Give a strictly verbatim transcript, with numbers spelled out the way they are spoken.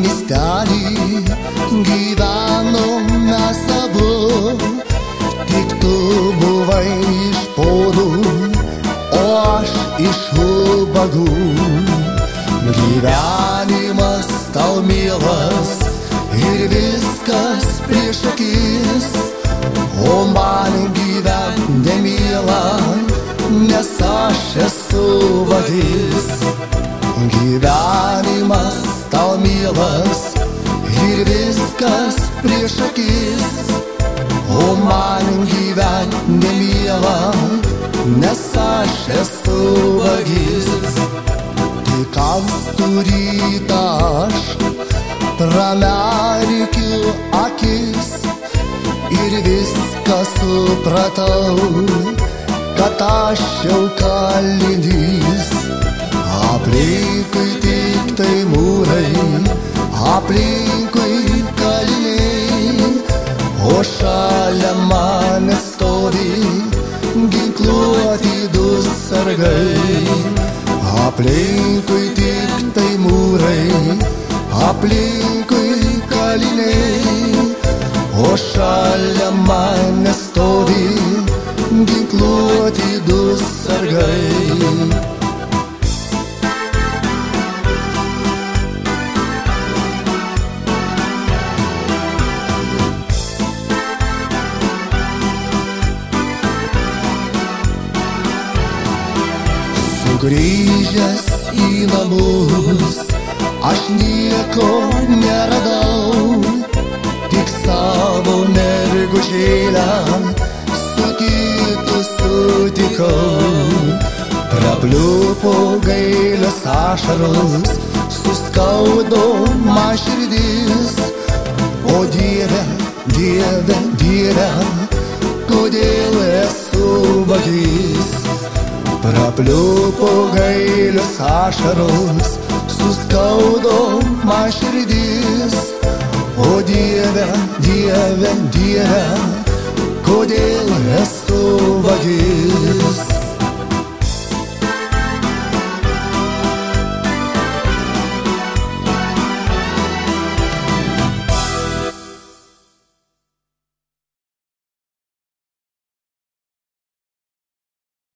miestelį gyvenom mes abu, tik tu buvai iš podų, o aš iš ubagų. Gyvenimas tau mielas ir viskas prieš akis, o man gyvent nemiela, nes aš esu vagis. Gyvenimas tau mielas ir viskas prieš akis, o man gyvent nemiela, nes aš esu vagis. Tik ankstų rytą aš pramerkiu akis ir viską supratau, kad aš jau kalinys. Aplinkui tik tai mūrai, aplinkui kaliniai, o šalia manęs stovi ginkluoti du sargai. Aplinkui tik tai mūrai, aplinkui kaliniai, o šalia manęs stovi ginkluoti du sargai. Sugrįžęs į namus, aš nieko neradau, tik savo mergužėlę su kitu sutikau. Prapliupo gailios ašaros, suskaudo man širdis, o Dieve, Dieve, Dieve, kodėl esu vagis. Prapliupo gailios ašaros, suskaudo man širdis, o Dieve, Dieve, Dieve, kodėl esu vagis.